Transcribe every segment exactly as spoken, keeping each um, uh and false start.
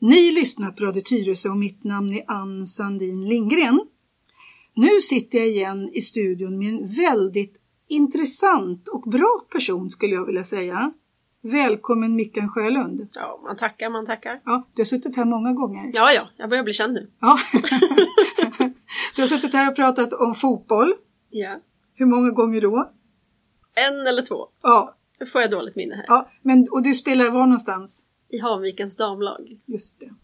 Ni lyssnar på Radio Tyresö och mitt namn är Ann Sandin Lindgren. Nu sitter jag igen i studion med en väldigt intressant och bra person skulle jag vilja säga. Välkommen Mickan Sjölund. Ja, man tackar, man tackar. Ja, du har suttit här många gånger. Ja, ja, jag börjar bli känd nu. Ja. Du har suttit här och pratat om fotboll. Ja. Hur många gånger då? En eller två. Ja. Nu får jag dåligt minne här. Ja, men, och du spelar var någonstans? I Hanvikens damlag. Just det.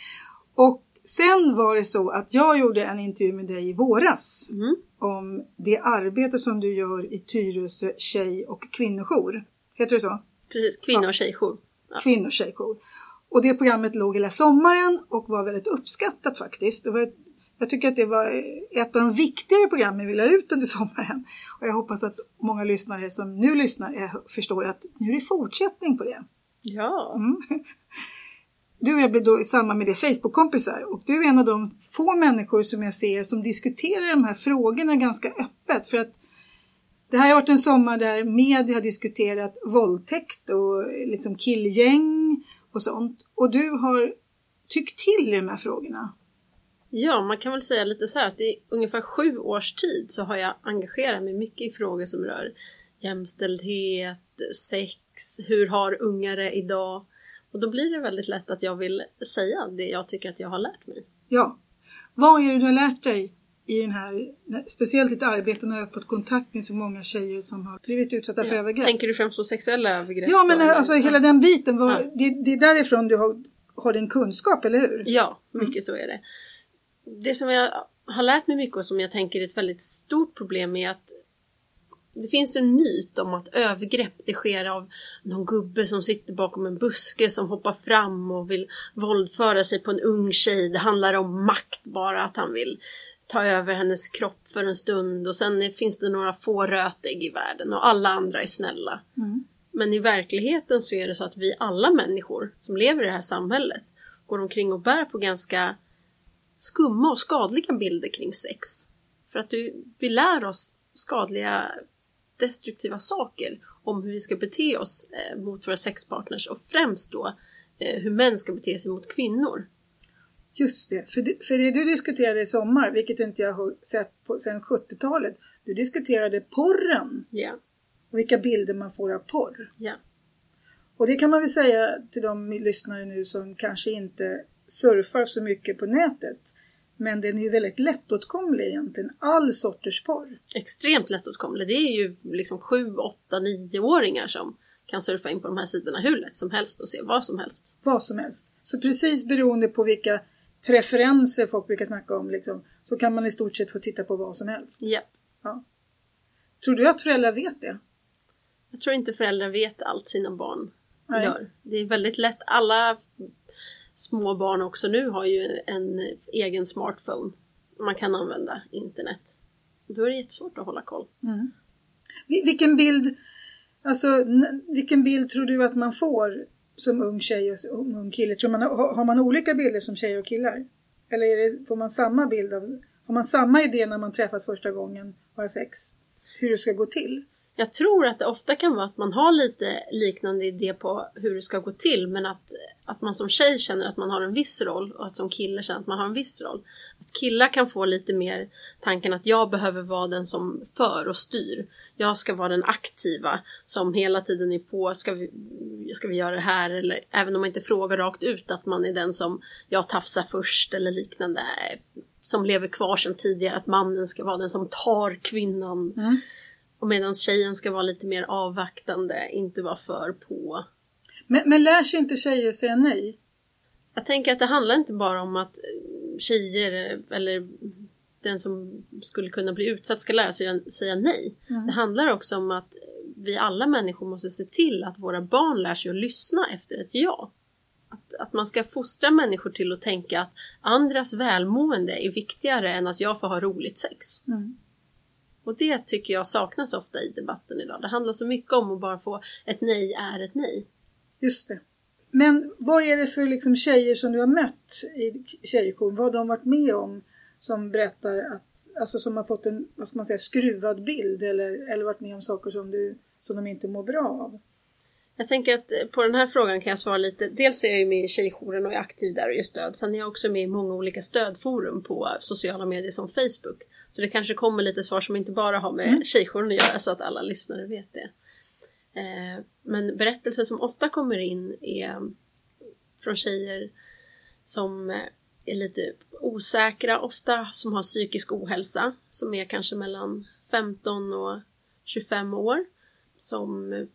Och sen var det så att jag gjorde en intervju med dig i våras. Mm. Om det arbete som du gör i Tyresö tjej- och kvinnojour. Heter det så? Precis, kvinno- och tjejjour. Ja. Kvinno- och tjejjour. Och det programmet låg hela sommaren och var väldigt uppskattat faktiskt. Det var ett, jag tycker att det var ett av de viktigare programmen vi la ut under sommaren. Och jag hoppas att många lyssnare som nu lyssnar är, förstår att nu är det fortsättning på det. Ja. Mm. Du och jag blev då i samband med det Facebook-kompisar. Och du är en av de få människor som jag ser som diskuterar de här frågorna ganska öppet. För att det här har varit en sommar där media har diskuterat våldtäkt och liksom killgäng och sånt. Och du har tyckt till i de här frågorna. Ja, man kan väl säga lite så här att i ungefär sju års tid så har jag engagerat mig mycket i frågor som rör jämställdhet, sex, hur har unga det idag? Och då blir det väldigt lätt att jag vill säga det jag tycker att jag har lärt mig. Ja, vad är det du har lärt dig i den här, speciellt ditt arbete när du har fått kontakt med så många tjejer som har blivit utsatta för Ja. övergrepp? Tänker du främst på sexuella övergrepp? Ja, men alltså ja. hela den biten, var, Ja. det, det är därifrån du har, har din kunskap, eller hur? Ja, mycket så är det. Det som jag har lärt mig mycket och som jag tänker är ett väldigt stort problem är att det finns en myt om att övergrepp det sker av någon gubbe som sitter bakom en buske som hoppar fram och vill våldföra sig på en ung tjej. Det handlar om makt bara, att han vill ta över hennes kropp för en stund och sen finns det några få rötägg i världen och alla andra är snälla. Mm. Men i verkligheten så är det så att vi alla människor som lever i det här samhället går omkring och bär på ganska skumma och skadliga bilder kring sex. För att du, vi lär oss skadliga, destruktiva saker om hur vi ska bete oss eh, mot våra sexpartners och främst då eh, hur män ska bete sig mot kvinnor. Just det. För, det, för det du diskuterade i sommar, vilket inte jag har sett på, sedan sjuttiotalet, du diskuterade porren. Ja. Och vilka bilder man får av porr. Ja. Och det kan man väl säga till de lyssnare nu som kanske inte surfar så mycket på nätet. Men den är ju väldigt lättåtkomlig egentligen. All sorters porr. Extremt lättåtkomlig. Det är ju liksom sju, åtta, nioåringar som kan surfa in på de här sidorna hur lätt som helst och se vad som helst. Vad som helst. Så precis beroende på vilka preferenser folk brukar snacka om liksom, så kan man i stort sett få titta på vad som helst. Ja. Ja. Tror du att föräldrar vet det? Jag tror inte föräldrar vet allt sina barn Nej. gör. Det är väldigt lätt. Alla små barn också nu har ju en egen smartphone. Man kan använda internet. Då är det jättesvårt att hålla koll. Mm. Vilken bild, alltså, n- vilken bild tror du att man får som ung tjej och som ung kille? Tror man, har man olika bilder som tjejer och killar? Eller är det, får man samma bild av, har man samma idé när man träffas första gången och har sex? Hur det ska gå till? Jag tror att det ofta kan vara att man har lite liknande idé på hur det ska gå till. Men att, att man som tjej känner att man har en viss roll och att som kille känner att man har en viss roll. Att killar kan få lite mer tanken att jag behöver vara den som för och styr. Jag ska vara den aktiva som hela tiden är på. Ska vi, ska vi göra det här? Eller även om man inte frågar rakt ut att man är den som jag tafsar först eller liknande. Som lever kvar sedan tidigare. Att mannen ska vara den som tar kvinnan. Mm. Och medan tjejen ska vara lite mer avvaktande, inte vara för på. Men, men lär sig inte tjejer säga nej? Jag tänker att det handlar inte bara om att tjejer eller den som skulle kunna bli utsatt ska lära sig säga nej. Mm. Det handlar också om att vi alla människor måste se till att våra barn lär sig att lyssna efter ett ja. Att, att man ska fostra människor till att tänka att andras välmående är viktigare än att jag får ha roligt sex. Mm. Och det tycker jag saknas ofta i debatten idag. Det handlar så mycket om att bara få ett nej är ett nej. Just det. Men vad är det för liksom tjejer som du har mött i tjejjour? Vad har de varit med om som berättar att, alltså som har fått en, vad ska man säga, skruvad bild eller, eller varit med om saker som, du, som de inte mår bra av? Jag tänker att på den här frågan kan jag svara lite. Dels är jag ju med i Tjejjouren och är aktiv där och ger stöd. Sen är jag också med i många olika stödforum på sociala medier som Facebook. Så det kanske kommer lite svar som inte bara har med mm. Tjejjouren att göra, så att alla lyssnare vet det. Eh, men berättelser som ofta kommer in är från tjejer som är lite osäkra, ofta som har psykisk ohälsa, som är kanske mellan femton och tjugofem år, som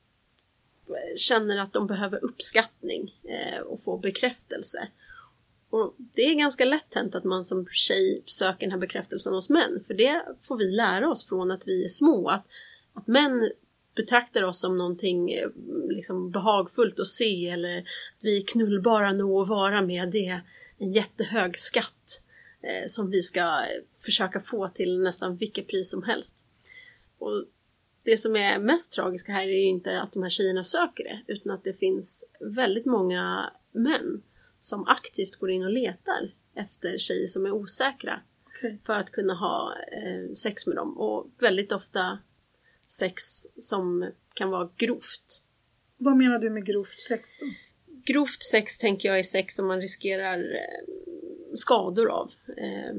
känner att de behöver uppskattning eh, och få bekräftelse. Och det är ganska lätt hänt att man som tjej söker den här bekräftelsen hos män, för det får vi lära oss från att vi är små, att, att män betraktar oss som någonting eh, liksom behagfullt att se, eller att vi är knullbara nog att vara med. Det är en jättehög skatt eh, som vi ska försöka få till nästan vilket pris som helst. Och det som är mest tragiska här är ju inte att de här tjejerna söker det, utan att det finns väldigt många män som aktivt går in och letar efter tjejer som är osäkra, okay, för att kunna ha eh, sex med dem. Och väldigt ofta sex som kan vara grovt. Vad menar du med grovt sex då? Grovt sex tänker jag är sex som man riskerar eh, skador av. Eh,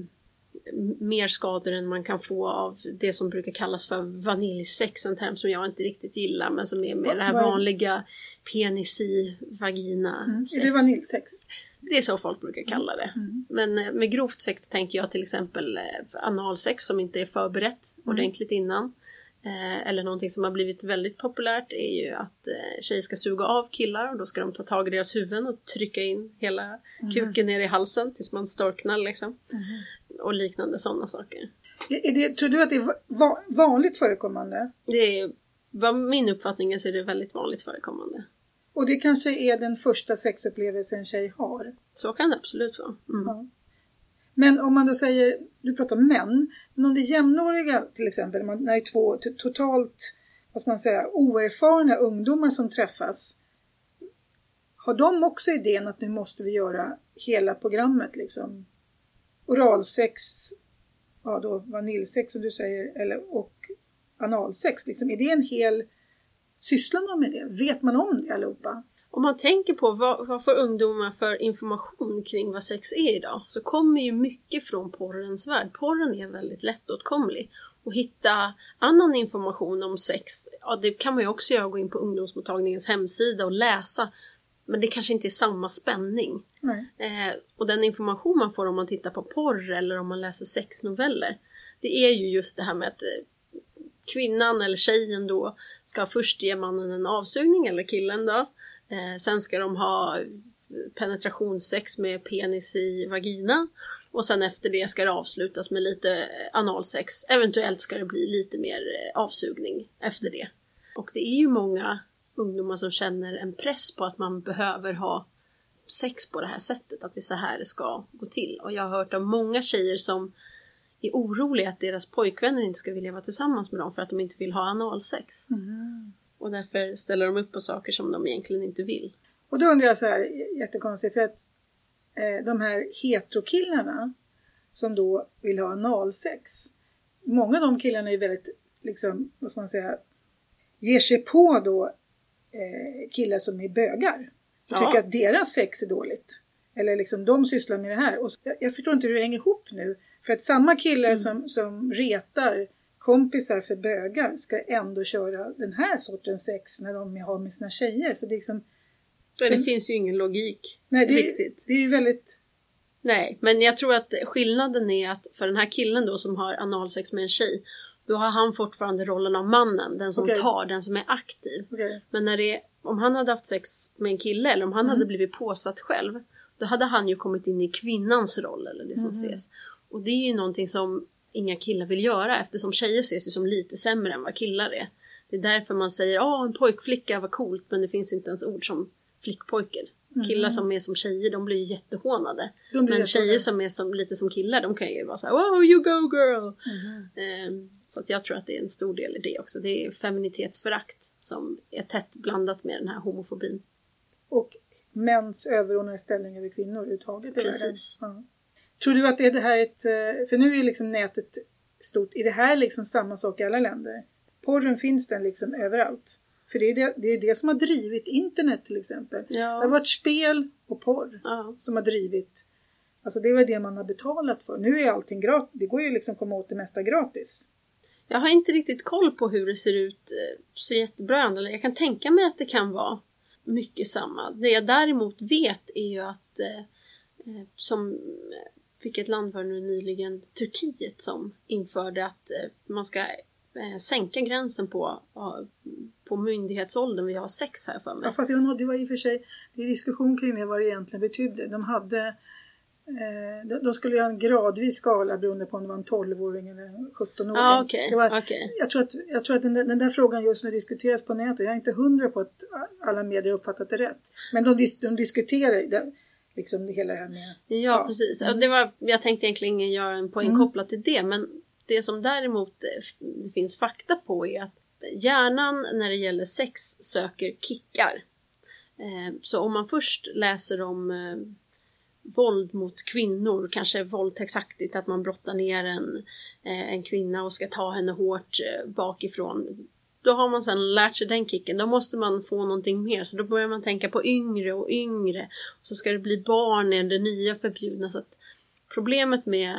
mer skador än man kan få av det som brukar kallas för vaniljsex, en term som jag inte riktigt gillar, men som är med det här vanliga penis i vagina. Mm. Är det vaniljsex? Det är så folk brukar kalla det. Mm. Men med grovt sex tänker jag till exempel analsex som inte är förberett mm. ordentligt innan. Eh, eller någonting som har blivit väldigt populärt är ju att eh, tjejer ska suga av killar, och då ska de ta tag i deras huvuden och trycka in hela mm. kuken ner i halsen tills man storknar liksom. Mm. Och liknande sådana saker. Är det, tror du att det är va- vanligt förekommande? Det är, vad min uppfattning är, så är det väldigt vanligt förekommande. Och det kanske är den första sexupplevelsen en tjej har? Så kan det absolut vara. Mm. Ja. Men om man då säger, du pratar om män, men om det är jämnåriga till exempel, när det är två t- totalt, vad ska man säga, oerfarna ungdomar som träffas, har de också idén att nu måste vi göra hela programmet liksom? Oralsex, ja då vaniljsex som du säger, eller, och analsex liksom. Är det en hel, sysslar man med det? Vet man om det allihopa? Om man tänker på vad, vad får ungdomar för information kring vad sex är idag, så kommer ju mycket från porrens värld. Porren är väldigt lättåtkomlig. Och hitta annan information om sex, ja, det kan man ju också göra, gå in på ungdomsmottagningens hemsida och läsa. Men det kanske inte är samma spänning. Eh, och den information man får om man tittar på porr eller om man läser sexnoveller, det är ju just det här med att eh, kvinnan eller tjejen då ska först ge mannen en avsugning, eller killen då. Eh, sen ska de ha penetrationssex med penis i vagina. Och sen efter det ska det avslutas med lite analsex. Eventuellt ska det bli lite mer eh, avsugning efter det. Och det är ju många ungdomar som känner en press på att man behöver ha sex på det här sättet, att det är så här det ska gå till. Och jag har hört om många tjejer som är oroliga att deras pojkvänner inte ska vilja vara tillsammans med dem för att de inte vill ha analsex. Mm. Och därför ställer de upp på saker som de egentligen inte vill. Och då undrar jag så här, jättekonstigt, för att eh, de här heterokillarna som då vill ha analsex, många av de killarna är väldigt, liksom, vad ska man säga, ger sig på då Eh, killar som är bögar. Jag tycker ja. att deras sex är dåligt. Eller liksom de sysslar med det här. Och jag, jag förstår inte hur det hänger ihop nu. För att samma killar mm. som, som retar kompisar för bögar ska ändå köra den här sortens sex när de har med sina tjejer. Så det är liksom... Men det finns ju ingen logik. Nej, det, riktigt. Det är ju väldigt... Nej, men jag tror att skillnaden är att för den här killen då som har analsex med en tjej, då har han fortfarande rollen av mannen. Den som okay. tar, den som är aktiv. Okay. Men när det, om han hade haft sex med en kille, eller om han mm. hade blivit påsatt själv, då hade han ju kommit in i kvinnans roll, eller det som mm. ses. Och det är ju någonting som inga killar vill göra, eftersom tjejer ses ju som lite sämre än vad killar är. Det är därför man säger, ja, en pojkflicka var coolt, men det finns inte ens ord som flickpojker. Mm. Killar som är som tjejer, de blir ju jättehånade. Blir men tjejer som är som, lite som killar, de kan ju vara så här, oh, you go girl! Mm. Um, Så att jag tror att det är en stor del i det också. Det är feminitetsförakt som är tätt blandat med den här homofobin. Och mäns överordnade ställning över kvinnor överhuvudtaget. Precis. Ja. Tror du att det här är ett... För nu är liksom nätet stort. Är det här liksom samma sak i alla länder? Porren finns den liksom överallt. För det är det, det är det som har drivit internet till exempel. Ja. Det har varit spel och porr ja. som har drivit. Alltså det var det man har betalat för. Nu är allting gratis. Det går ju liksom att komma åt det mesta gratis. Jag har inte riktigt koll på hur det ser ut så jättebra. Eller jag kan tänka mig att det kan vara mycket samma. Det jag däremot vet är ju att eh, som vilket land var nu nyligen, Turkiet, som införde att eh, man ska eh, sänka gränsen på, eh, på myndighetsåldern vi har sex här för mig. Ja, fast det var, det var i och för sig det är diskussion kring det vad det egentligen betydde. De hade de, de skulle göra en gradvis skala beroende på om det var en tolvåring eller en sjuttonåring. Ah, okay. Det var, okay. Jag tror att, jag tror att den, där, den där frågan just nu diskuteras på nätet. Jag är inte hundra på att alla medier uppfattat det rätt. Men de, de diskuterar det, liksom det hela här med... Ja, ja. precis. Mm. Det var, jag tänkte egentligen göra en poäng mm. kopplat till det. Men det som däremot det finns fakta på är att hjärnan när det gäller sex söker kickar. Så om man först läser om våld mot kvinnor, kanske våldtäktsaktigt, att man brottar ner en, en kvinna och ska ta henne hårt bakifrån. Då har man sedan lärt sig den kicken. Då måste man få någonting mer. Så då börjar man tänka på yngre och yngre. Och så ska det bli barn i det nya förbjudna. Så att problemet med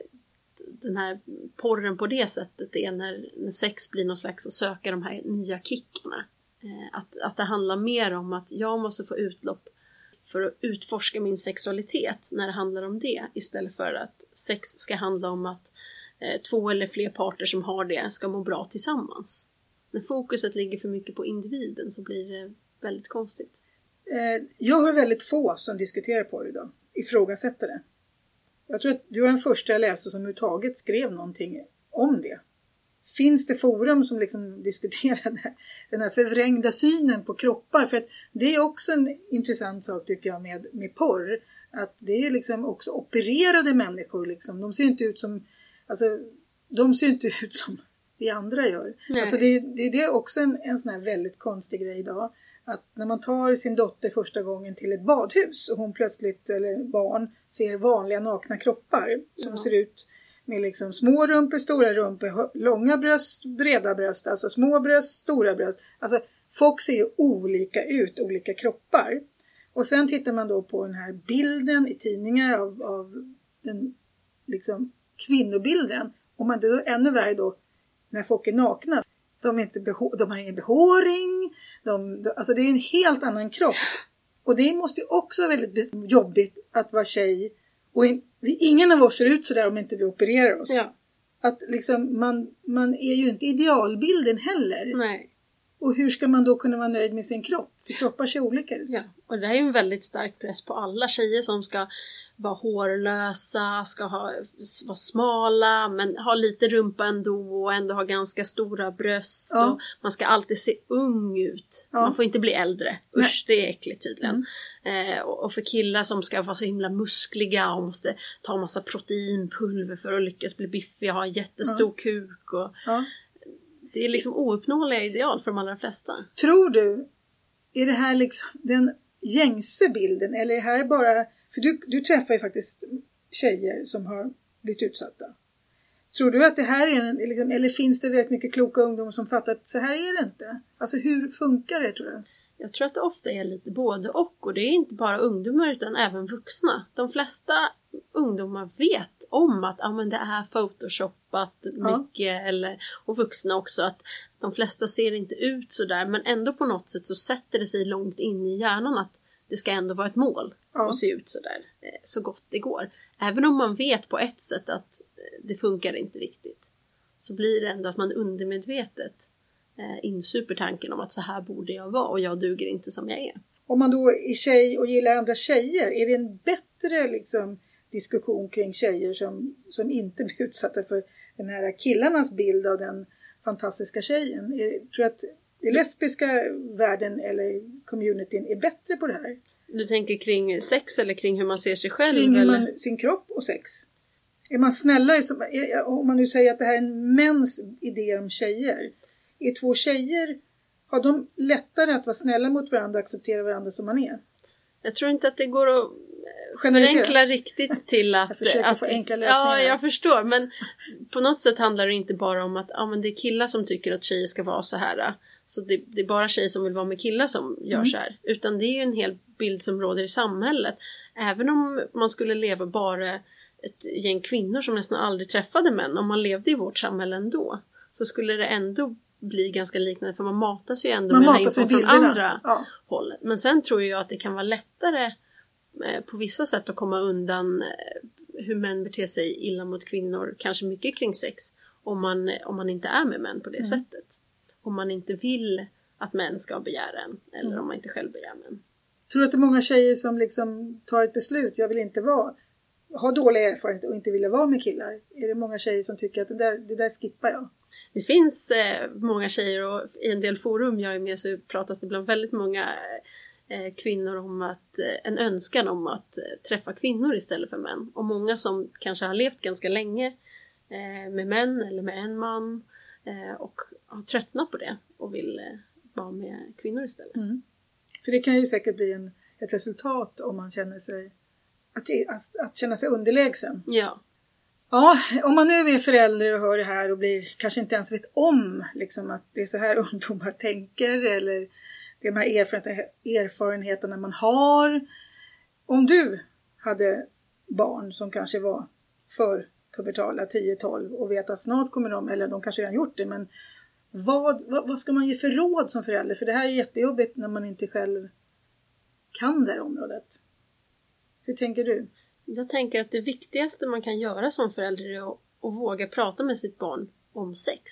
den här porren på det sättet är när, när sex blir någon slags att söka de här nya kickarna. Att, att det handlar mer om att jag måste få utlopp för att utforska min sexualitet när det handlar om det. Istället för att sex ska handla om att eh, två eller fler parter som har det ska må bra tillsammans. När fokuset ligger för mycket på individen så blir det väldigt konstigt. Eh, jag har väldigt få som diskuterar på det idag. Ifrågasätter det. Jag tror att du var den första jag läste som överhuvudtaget skrev någonting om det. Finns det forum som liksom diskuterar den här, den här förvrängda synen på kroppar? För att det är också en intressant sak tycker jag med, med porr. Att det är liksom också opererade människor. Liksom. De ser inte ut som, alltså, de ser inte ut som vi andra gör. Alltså det, det, det är också en, en sån här väldigt konstig grej idag. Att när man tar sin dotter första gången till ett badhus och hon plötsligt, eller barn, ser vanliga nakna kroppar som ja. ser ut med liksom små rumpor, stora rumpor, långa bröst, breda bröst, alltså små bröst, stora bröst. Alltså folk ser olika ut, olika kroppar. Och sen tittar man då på den här bilden i tidningar av, av den liksom kvinnobilden. Och man då ännu värre då när folk är nakna. De, är inte beho- de har ingen behåring. De, de, alltså det är en helt annan kropp. Och det måste ju också vara väldigt jobbigt att vara tjej. Och in, vi, ingen av oss ser ut sådär om inte vi opererar oss. Ja. Att liksom man, man är ju inte idealbilden heller. Nej. Och hur ska man då kunna vara nöjd med sin kropp? För kroppar ser olika ut. Ja. Och det är ju en väldigt stark press på alla tjejer som ska vara hårlösa, ska ha, vara smala men ha lite rumpa ändå och ändå ha ganska stora bröst. Ja. Och man ska alltid se ung ut. Ja. Man får inte bli äldre. Usch, Nej. det är äckligt tydligen. Mm. Eh, och för killar som ska vara så himla muskliga och måste ta massa proteinpulver för att lyckas bli biffiga, ha jättestor ja. kuk. Och ja. Det är liksom ouppnåeliga ideal för de allra flesta. Tror du, är det här liksom den gängse bilden eller är det här bara... För du, du träffar ju faktiskt tjejer som har blivit utsatta. Tror du att det här är en... Liksom, eller finns det väldigt mycket kloka ungdomar som fattar att så här är det inte? Alltså hur funkar det tror du? Jag tror att det ofta är lite både och. Och det är inte bara ungdomar utan även vuxna. De flesta ungdomar vet om att ah, men det är photoshoppat mycket. Ja. Eller, och vuxna också. Att de flesta ser inte ut så där. Men ändå på något sätt så sätter det sig långt in i hjärnan att det ska ändå vara ett mål. Ja. Och se ut så där eh, så gott det går. Även om man vet på ett sätt att eh, det funkar inte riktigt. Så blir det ändå att man undermedvetet eh, insuper tanken om att så här borde jag vara. Och jag duger inte som jag är. Om man då är tjej och gillar andra tjejer. Är det en bättre liksom, diskussion kring tjejer som, som inte blir utsatta för den här killarnas bild av den fantastiska tjejen? Är, tror du att den lesbiska världen eller communityn är bättre på det här? Du tänker kring sex eller kring hur man ser sig själv? Kring eller? Man, sin kropp och sex. Är man snällare, som, är, om man nu säger att det här är en mäns idé om tjejer. Är två tjejer, har de lättare att vara snälla mot varandra och acceptera varandra som man är? Jag tror inte att det går att förenkla riktigt till att... Jag försöker att, få enkla lösningar. Ja, jag förstår. Men på något sätt handlar det inte bara om att ja, men det är killar som tycker att tjejer ska vara så här. Så det, det är bara tjejer som vill vara med killar som gör Mm. så här. Utan det är ju en hel bild som råder i samhället. Även om man skulle leva bara ett gäng kvinnor som nästan aldrig träffade män. Om man levde i vårt samhälle ändå. Så skulle det ändå bli ganska liknande. För man matas ju ändå Man med den här matas med infon från bilderna. andra Ja. hållet. Men sen tror jag att det kan vara lättare eh, på vissa sätt att komma undan eh, hur män beter sig illa mot kvinnor. Kanske mycket kring sex. Om man, om man inte är med män på det Mm. sättet. Om man inte vill att män ska begära en. Eller Mm. om man inte själv begär män. Tror du att det är många tjejer som liksom tar ett beslut, jag vill inte vara, har dåliga erfarenheter och inte vill vara med killar? Är det många tjejer som tycker att det där, det där skippar jag? Det finns eh, många tjejer och i en del forum jag är med så pratas det bland väldigt många eh, kvinnor om att eh, en önskan om att eh, träffa kvinnor istället för män. Och många som kanske har levt ganska länge eh, med män eller med en man eh, och har tröttnat på det och vill eh, vara med kvinnor istället. Mm. För det kan ju säkert bli en, ett resultat om man känner sig, att, att, att känna sig underlägsen. Ja. Ja, om man nu är förälder och hör det här och blir, kanske inte ens vet om liksom, att det är så här ungdomar tänker eller de här erfarenheterna, erfarenheterna man har. Om du hade barn som kanske var för pubertala tio tolv och vet att snart kommer de, eller de kanske redan gjort det, men vad, vad, vad ska man ge för råd som förälder? För det här är jättejobbigt när man inte själv kan det här området. Hur tänker du? Jag tänker att det viktigaste man kan göra som förälder är att, att våga prata med sitt barn om sex.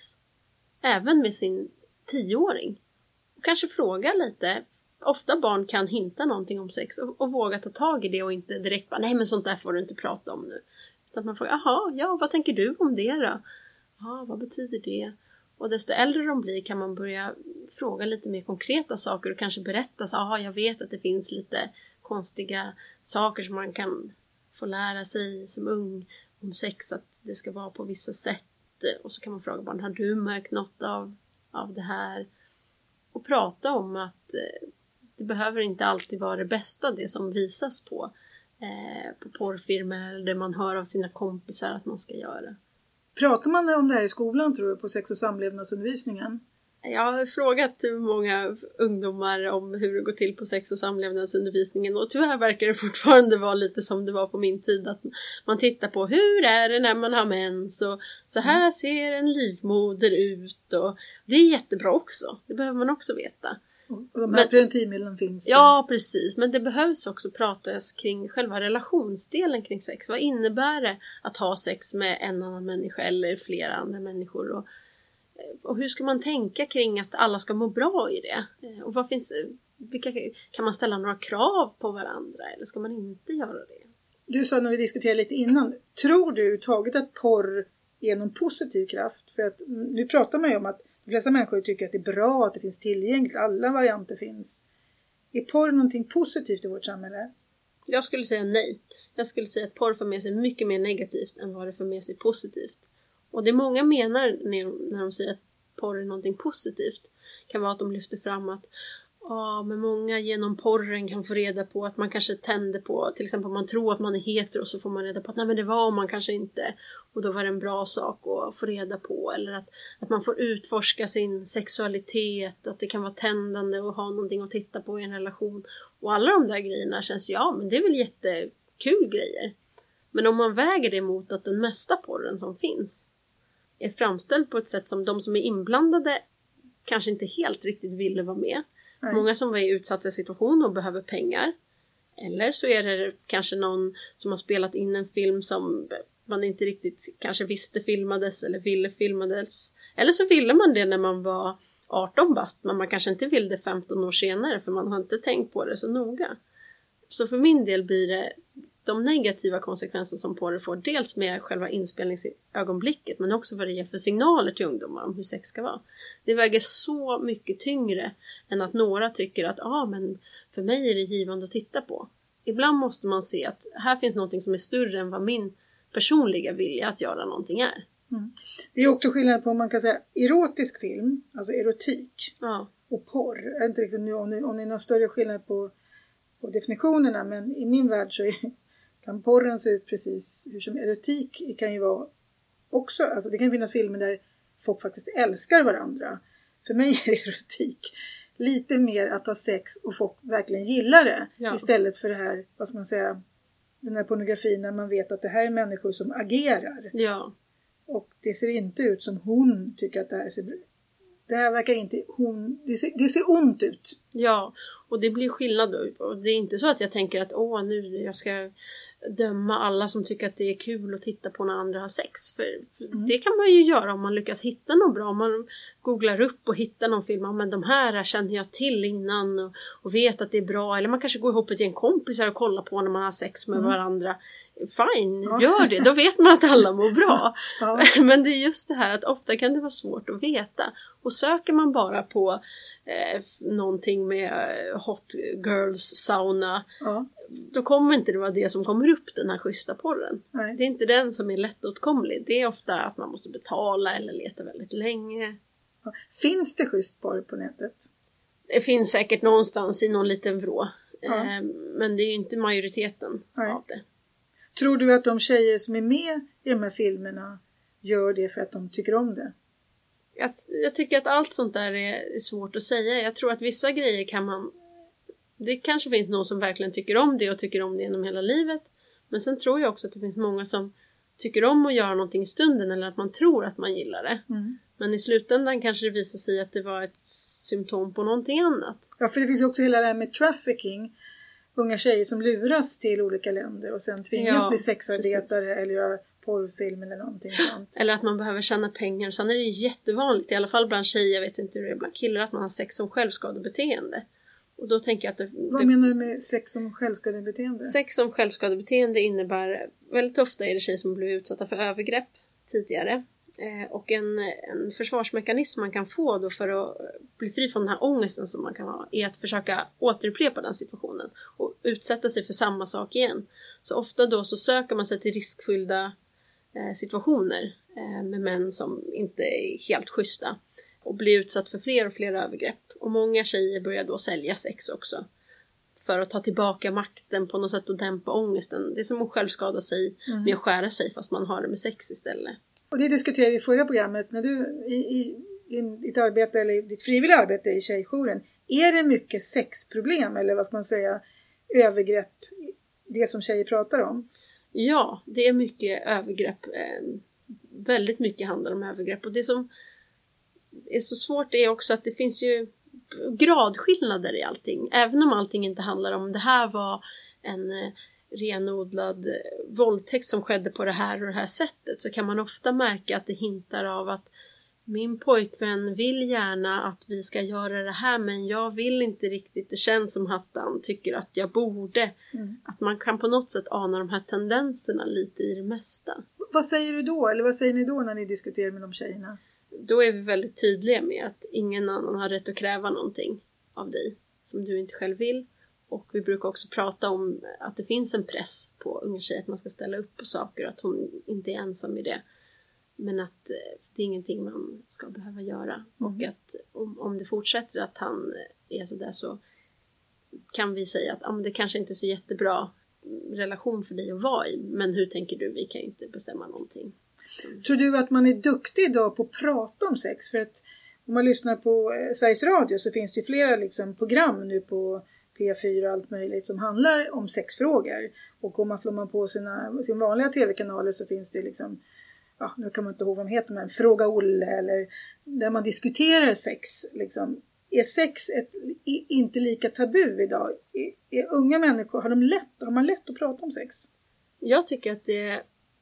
Även med sin tioåring. Och kanske fråga lite. Ofta barn kan hinta någonting om sex och, och våga ta tag i det och inte direkt bara, nej men sånt där får du inte prata om nu. Utan att man frågar, jaha, ja vad tänker du om det då? Ja, vad betyder det? Och desto äldre de blir kan man börja fråga lite mer konkreta saker och kanske berätta så, ja jag vet att det finns lite konstiga saker som man kan få lära sig som ung om sex, att det ska vara på vissa sätt. Och så kan man fråga barn, har du märkt något av, av det här? Och prata om att eh, det behöver inte alltid vara det bästa, det som visas på, eh, på porrfilmer eller det man hör av sina kompisar att man ska göra. Pratar man om det här i skolan tror du, på sex- och samlevnadsundervisningen? Jag har frågat många ungdomar om hur det går till på sex- och samlevnadsundervisningen och tyvärr verkar det fortfarande vara lite som det var på min tid, att man tittar på hur är det när man har mens och så här ser en livmoder ut och det är jättebra också, det behöver man också veta. Och de här Men, preventivmedlen finns det. Ja, precis. Men det behövs också pratas kring själva relationsdelen kring sex. Vad innebär det att ha sex med en annan människa eller flera andra människor? Och, och hur ska man tänka kring att alla ska må bra i det? Och vad finns, vilka, kan man ställa några krav på varandra eller ska man inte göra det? Du sa när vi diskuterade lite innan, tror du taget att porr är någon positiv kraft? För att nu pratar man ju om att de flesta människor tycker att det är bra att det finns tillgängligt, alla varianter finns. Är porr någonting positivt i vårt samhälle? Jag skulle säga nej. Jag skulle säga att porr för med sig mycket mer negativt än vad det för med sig positivt. Och det många menar när de säger att porr är någonting positivt kan vara att de lyfter fram att ja, men många genom porren kan få reda på att man kanske tänder på, till exempel om man tror att man är hetero så får man reda på att nej men det var man kanske inte och då var det en bra sak att få reda på, eller att, att man får utforska sin sexualitet, att det kan vara tändande och ha någonting att titta på i en relation och alla de där grejerna känns ja men det är väl jättekul grejer, men om man väger det mot att den mesta porren som finns är framställd på ett sätt som de som är inblandade kanske inte helt riktigt ville vara med. Nej. Många som var i utsatta situationer och behöver pengar. Eller så är det kanske någon som har spelat in en film som man inte riktigt kanske visste filmades eller ville filmades. Eller så ville man det när man var arton bast men man kanske inte ville det femton år senare för man har inte tänkt på det så noga. Så för min del blir det de negativa konsekvenser som porr får, dels med själva inspelningsögonblicket men också vad det ger för signaler till ungdomar om hur sex ska vara. Det väger så mycket tyngre än att några tycker att ah, men för mig är det givande att titta på. Ibland måste man se att här finns någonting som är större än vad min personliga vilja att göra någonting är. Mm. Det är också skillnad på om man kan säga erotisk film, alltså erotik ja. och porr. Jag vet inte riktigt nu om det, om det är någon större skillnad på, på definitionerna, men i min värld så är kan porren se ut precis hur som erotik kan ju vara också, alltså det kan finnas filmer där folk faktiskt älskar varandra. För mig är erotik lite mer att ha sex och folk verkligen gillar det. Ja. Istället för det här, vad ska man säga, den här pornografin när man vet att det här är människor som agerar. Ja. Och det ser inte ut som hon tycker att det här ser bra. Det här verkar inte, hon, det ser, det ser ont ut. Ja, och det blir skillnad då. Och det är inte så att jag tänker att åh nu jag ska döma alla som tycker att det är kul att titta på när andra har sex. För mm. det kan man ju göra om man lyckas hitta något bra. Om man googlar upp och hittar någon film. Men de här känner jag till innan och, och vet att det är bra. Eller man kanske går ihop ett gäng kompisar och kollar på när man har sex med mm. varandra. Fine, ja. Gör det. Då vet man att alla mår bra. Ja. Men det är just det här att ofta kan det vara svårt att veta. Och söker man bara på eh, någonting med eh, hot girls sauna. Ja. Då kommer inte det vara det som kommer upp den här schyssta porren. Nej. Det är inte den som är lättåtkomlig. Det är ofta att man måste betala eller leta väldigt länge. Ja. Finns det schysst porr på nätet? Det finns säkert någonstans i någon liten vrå. Ja. Eh, men det är ju inte majoriteten Nej. Av det. Tror du att de tjejer som är med i de här filmerna gör det för att de tycker om det? Jag, jag tycker att allt sånt där är svårt att säga. Jag tror att vissa grejer kan man... Det kanske finns någon som verkligen tycker om det och tycker om det genom hela livet. Men sen tror jag också att det finns många som tycker om att göra någonting i stunden eller att man tror att man gillar det. Mm. Men i slutändan kanske det visar sig att det var ett symptom på någonting annat. Ja, för det finns också hela det här med trafficking. Unga tjejer som luras till olika länder och sen tvingas ja, bli sexarbetare precis. Eller göra porrfilm eller någonting sånt. Eller att man behöver tjäna pengar. Sen är det ju jättevanligt, i alla fall bland tjejer, jag vet inte hur det är bland killar, att man har sex som självskadebeteende. Och då tänker jag att det, Vad det, menar du med sex som självskadebeteende? Sex som självskadebeteende innebär, väldigt ofta är det tjejer som blir utsatta för övergrepp tidigare. Eh, och en, en försvarsmekanism man kan få då för att bli fri från den här ångesten som man kan ha är att försöka återupprepa den situationen och utsätta sig för samma sak igen. Så ofta då så söker man sig till riskfyllda eh, situationer eh, med män som inte är helt schyssta och blir utsatt för fler och fler övergrepp. Och många tjejer börjar då sälja sex också för att ta tillbaka makten på något sätt och dämpa ångesten. Det är som att självskada sig mm. med att skära sig fast man har det med sex istället. Och det diskuterade vi i förra programmet. När du i, i, i ditt arbete eller ditt frivilliga arbete i tjejjouren. Är det mycket sexproblem eller vad ska man säga övergrepp, det som tjejer pratar om? Ja, det är mycket övergrepp. Eh, väldigt mycket handlar om övergrepp. Och det som är så svårt är också att det finns ju gradskillnader i allting. Även om allting inte handlar om det här var en... Eh, renodlad våldtäkt som skedde på det här och det här sättet, så kan man ofta märka att det hintar av att min pojkvän vill gärna att vi ska göra det här, men jag vill inte riktigt, det känns som att han tycker att jag borde. Mm. Att man kan på något sätt ana de här tendenserna lite i det mesta. Vad säger du då? Eller vad säger ni då när ni diskuterar med de tjejerna? Då är vi väldigt tydliga med att ingen annan har rätt att kräva någonting av dig som du inte själv vill. Och vi brukar också prata om att det finns en press på unga tjejer att man ska ställa upp på saker. Att hon inte är ensam i det. Men att det är ingenting man ska behöva göra. Mm. Och att om, om det fortsätter att han är sådär, så kan vi säga att ah, men det kanske inte är så jättebra relation för dig att vara i. Men hur tänker du? Vi kan inte bestämma någonting. Så. Tror du att man är duktig idag på att prata om sex? För att om man lyssnar på Sveriges Radio så finns det flera liksom, program nu på P fyra och allt möjligt som handlar om sexfrågor. Och om man slår man på sina, sin vanliga tv-kanaler så finns det liksom, ja, nu kan man inte ihåg vad de heter, men Fråga Olle eller där man diskuterar sex. Liksom. Är sex ett, inte lika tabu idag? Är, är unga människor, har de lätt, har man lätt att prata om sex? Jag tycker att det,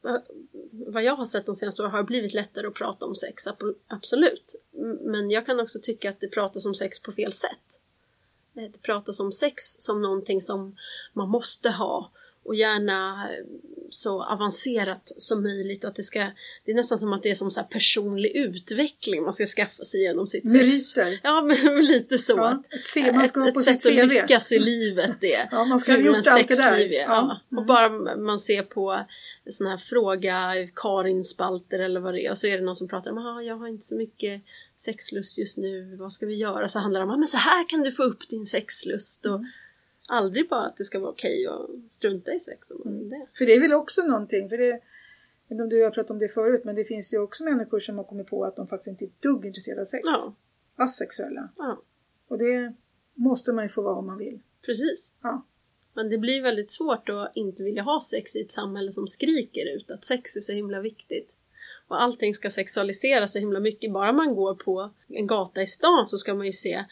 vad jag har sett de senaste åren, har blivit lättare att prata om sex, absolut. Men jag kan också tycka att det pratas om sex på fel sätt. Det pratas om sex som någonting som man måste ha och gärna så avancerat som möjligt. Att det, ska, det är nästan som att det är som så här personlig utveckling man ska skaffa sig genom sitt sex. Meriter. Ja, men lite så. Ja, att ett, se, man ska ett, ett sätt att lyckas i livet det. Ja, man ska ha gjort allt det där. Ja. Ja. Mm. Och bara man ser på sån här fråga, Karin-spalter eller vad det är. Och så är det någon som pratar om att jag har inte så mycket sexlust just nu, vad ska vi göra? Så handlar det om, men så här kan du få upp din sexlust. Och mm. aldrig bara att det ska vara okej att strunta i sex. Mm. Det. För det är väl också någonting, för det, jag vet inte om du har pratat om det förut, men det finns ju också människor som har kommit på att de faktiskt inte är dugg intresserade av sex. Ja, asexuella. Ja. Och det måste man ju få vara om man vill. Precis. Ja. Men det blir väldigt svårt att inte vilja ha sex i ett samhälle som skriker ut att sex är så himla viktigt. Och allting ska sexualiseras så himla mycket. Bara man går på en gata i stan så ska man ju se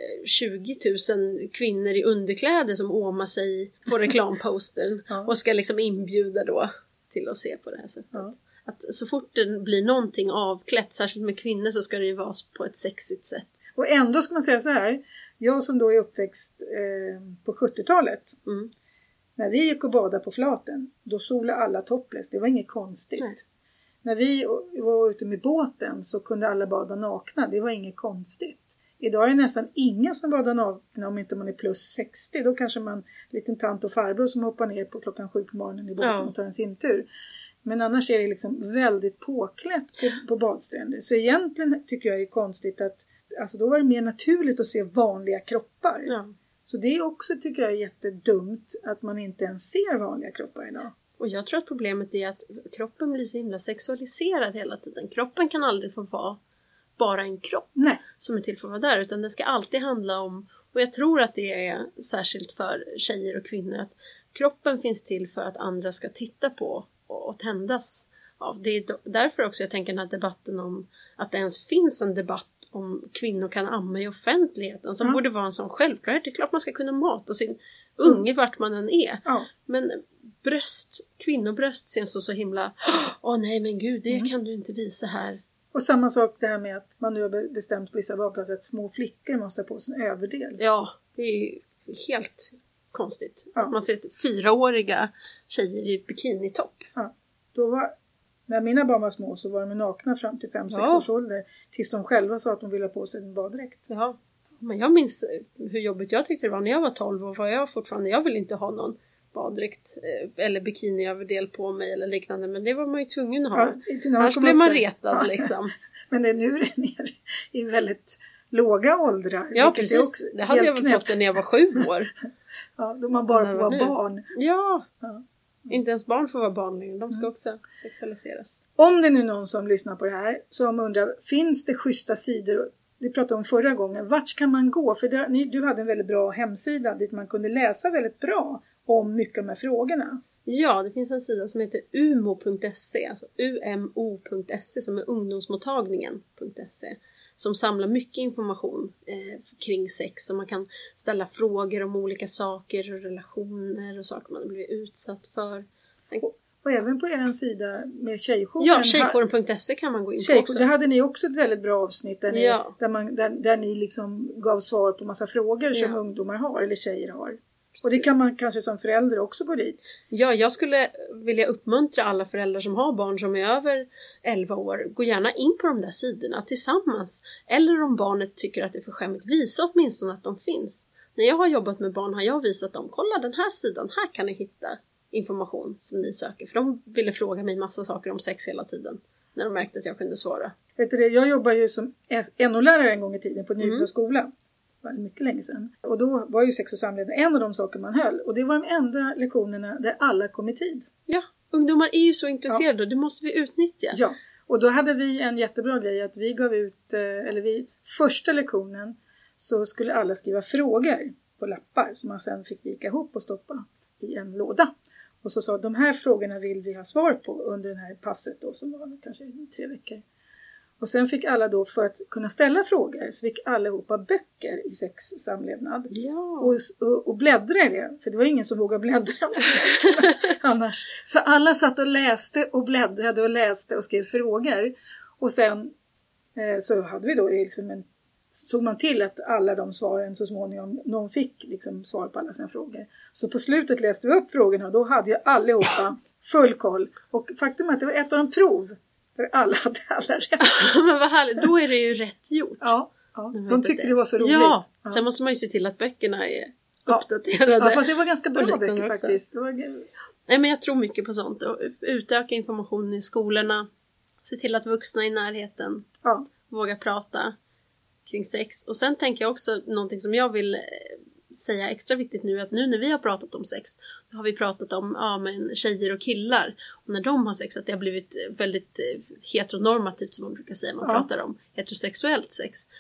tjugo tusen kvinnor i underkläder som åmar sig på reklampostern. Ja. Och ska liksom inbjuda då till att se på det här sättet. Ja. Att så fort det blir någonting avklätt, särskilt med kvinnor, så ska det ju vara på ett sexigt sätt. Och ändå ska man säga så här. Jag som då är uppväxt eh, på sjuttiotalet. Mm. När vi gick och badade på Flaten, då solade alla topless. Det var inget konstigt. Nej. När vi var ute med båten så kunde alla bada nakna. Det var inget konstigt. Idag är det nästan ingen som badar nakna om inte man är plus sextio. Då kanske man, en liten tant och farbror som hoppar ner på klockan sju på morgonen i båten ja. Och tar en simtur. Men annars är det liksom väldigt påklätt på, på badstränder. Så egentligen tycker jag det är konstigt att, alltså då var det mer naturligt att se vanliga kroppar. Ja. Så det är också, tycker jag, är jättedumt att man inte ens ser vanliga kroppar idag. Och jag tror att problemet är att kroppen blir så himla sexualiserad hela tiden. Kroppen kan aldrig få vara bara en kropp. Nej. Som är till för att vara där. Utan det ska alltid handla om, och jag tror att det är särskilt för tjejer och kvinnor, att kroppen finns till för att andra ska titta på och, och tändas av. Det är därför också jag tänker den här debatten om att det ens finns en debatt om kvinnor kan amma i offentligheten. Som ja. Borde vara en sån självklarhet. Det är klart man ska kunna mata sin unge mm. vart man än är. Ja. Men bröst, kvinnobröst ser så så himla, åh oh, nej men gud, det mm. kan du inte visa här. Och samma sak det här med att man nu har bestämt på vissa badplatser att små flickor måste ha på sin överdel. Ja, det är helt konstigt. Ja. Man ser fyraåriga tjejer i bikinitopp. Ja, då var, när mina barn var små så var de nakna fram till fem sex ja. Års ålder. Tills de själva sa att de ville ha på sig en baddräkt. Ja, men jag minns hur jobbigt jag tyckte det var när jag var tolv och var jag fortfarande, jag vill inte ha någon baddräkt eller bikiniöverdel på mig eller liknande, men det var man ju tvungen att ha. Ja, annars blev man retad ja. Liksom. Men det är nu är ner i väldigt låga åldrar. Ja, precis. Det hade jag väl knäppt. Fått när jag var sju år. Ja, då man bara får vara nu. Barn. Ja. ja, mm. Inte ens barn får vara barn längre. De ska mm. också sexualiseras. Om det är nu någon som lyssnar på det här som undrar, finns det schyssta sidor? Vi pratade om förra gången. Vart kan man gå? För det, ni, du hade en väldigt bra hemsida dit man kunde läsa väldigt bra om mycket av de här frågorna. Ja, det finns en sida som heter umo punkt se, alltså u m o punkt se som är ungdomsmottagningen punkt se, som samlar mycket information eh, kring sex, så man kan ställa frågor om olika saker och relationer och saker man har blivit utsatt för. Och, och även på er sida med tjejjouren. Ja, tjejjouren punkt se kan man gå in på också. Det hade ni också ett väldigt bra avsnitt där ni, ja. där man, där, där ni liksom gav svar på massa frågor som ja. Ungdomar har eller tjejer har. Precis. Och det kan man kanske som förälder också gå dit. Ja, jag skulle vilja uppmuntra alla föräldrar som har barn som är över elva år. Gå gärna in på de där sidorna tillsammans. Eller om barnet tycker att det är för skämmigt, visa åtminstone att de finns. När jag har jobbat med barn har jag visat dem, kolla den här sidan, här kan ni hitta information som ni söker. För de ville fråga mig massa saker om sex hela tiden. När de märkte att jag kunde svara. Vet du det, jag jobbar ju som N O-lärare en gång i tiden på Nybro skola. Det var mycket länge sedan. Och då var ju sex och samlevnad en av de saker man höll. Och det var de enda lektionerna där alla kom i tid. Ja, ungdomar är ju så intresserade. Ja. Det måste vi utnyttja. Ja, och då hade vi en jättebra grej att vi gav ut, eller vi, första lektionen så skulle alla skriva frågor på lappar som man sen fick vika ihop och stoppa i en låda. Och så sa de här frågorna vill vi ha svar på under det här passet då, som var kanske tre veckor. Och sen fick alla då, för att kunna ställa frågor, så fick allihopa böcker i sex samlevnad. Ja. Och, och, och bläddra i det. För det var ingen som vågade bläddra annars. Så alla satt och läste och bläddrade och läste och skrev frågor. Och sen eh, så hade vi då liksom en, såg man till att alla de svaren så småningom, någon fick liksom svar på alla sina frågor. Så på slutet läste vi upp frågorna och då hade ju allihopa full koll. Och faktum är att det var ett av de prov. För alla hade alla rätt. Men vad härligt, då är det ju rätt gjort. Ja, ja. De tyckte det. det var så roligt. Ja, ja, sen måste man ju se till att böckerna är uppdaterade. Ja, fast det var ganska bra böcker faktiskt. Det var... Nej, men jag tror mycket på sånt. Och utöka informationen i skolorna. Se till att vuxna är i närheten. Ja. Våga prata kring sex. Och sen tänker jag också någonting som jag vill säga extra viktigt nu, att nu när vi har pratat om sex, då har vi pratat om ja, men tjejer och killar, och när de har sex, att det har blivit väldigt heteronormativt, som man brukar säga, man ja. pratar om heterosexuellt sex,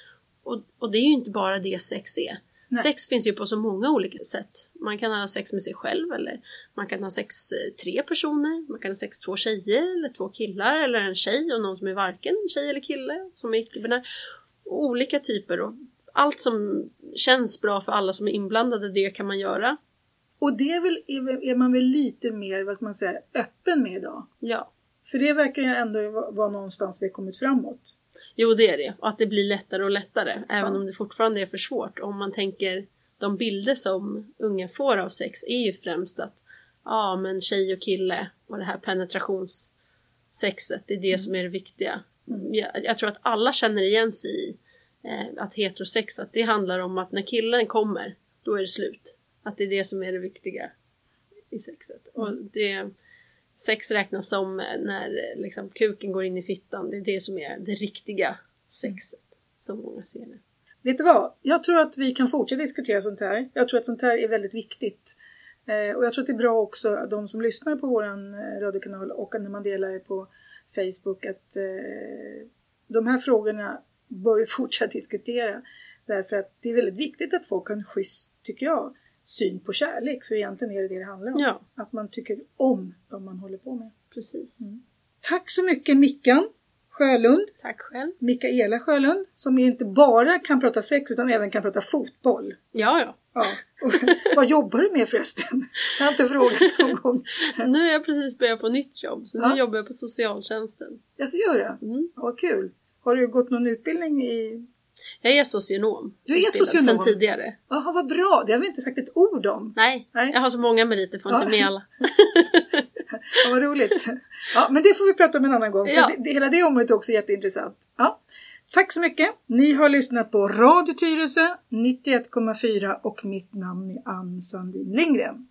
Och, och det är ju inte bara det sex är. Nej. Sex finns ju på så många olika sätt. Man kan ha sex med sig själv, eller man kan ha sex tre personer. Man kan ha sex två tjejer eller två killar, eller en tjej och någon som är varken tjej eller kille, som är icke-binär. Olika typer, och allt som känns bra för alla som är inblandade, det kan man göra. Och det är, väl, är man väl lite mer, vad ska man säga, öppen med idag. Ja. För det verkar ju ändå vara någonstans vi har kommit framåt. Jo, det är det. Och att det blir lättare och lättare. Även Ja. om det fortfarande är för svårt. Om man tänker, de bilder som unga får av sex är ju främst att ja, men tjej och kille och det här penetrationssexet, det är det mm. som är det viktiga. Mm. Jag, jag tror att alla känner igen sig i eh, att heterosex, att det handlar om att när killen kommer, då är det slut. Att det är det som är det viktiga i sexet. Mm. Och det, sex räknas som när liksom kuken går in i fittan. Det är det som är det riktiga sexet, som många ser det. Vet du vad? Jag tror att vi kan fortsätta diskutera sånt här. Jag tror att sånt här är väldigt viktigt. Eh, och jag tror att det är bra också, de som lyssnar på våran radiokanal och när man delar det på Facebook, att eh, de här frågorna bör vi fortsätta diskutera. Därför att det är väldigt viktigt att folk har en schysst, tycker jag, syn på kärlek. För egentligen är det det det handlar om. Ja. Att man tycker om vad man håller på med. Precis. Mm. Tack så mycket Mickan Sjölund. Tack själv. Mikaela Sjölund. Som inte bara kan prata sex utan även kan prata fotboll. Ja, ja. Ja. Och, vad jobbar du med förresten? Jag har inte frågat någon gång. Nu har jag precis börjat på nytt jobb. Så Ja. nu jobbar jag på socialtjänsten. Jag så gör det. Mm. Vad kul. Har du gått någon utbildning i... Jag är socionom. Du är socionom? Sen tidigare. Jaha, vad bra. Det har vi inte sagt ett ord om. Nej, Nej. jag har så många meriter, får Ja. inte med alla. Ja, vad roligt. Ja, men det får vi prata om en annan gång. För Ja. det, det, hela det området är också jätteintressant. Ja. Tack så mycket. Ni har lyssnat på Radio Tyresö nittioett komma fyra och mitt namn är Ann Sandin Lindgren.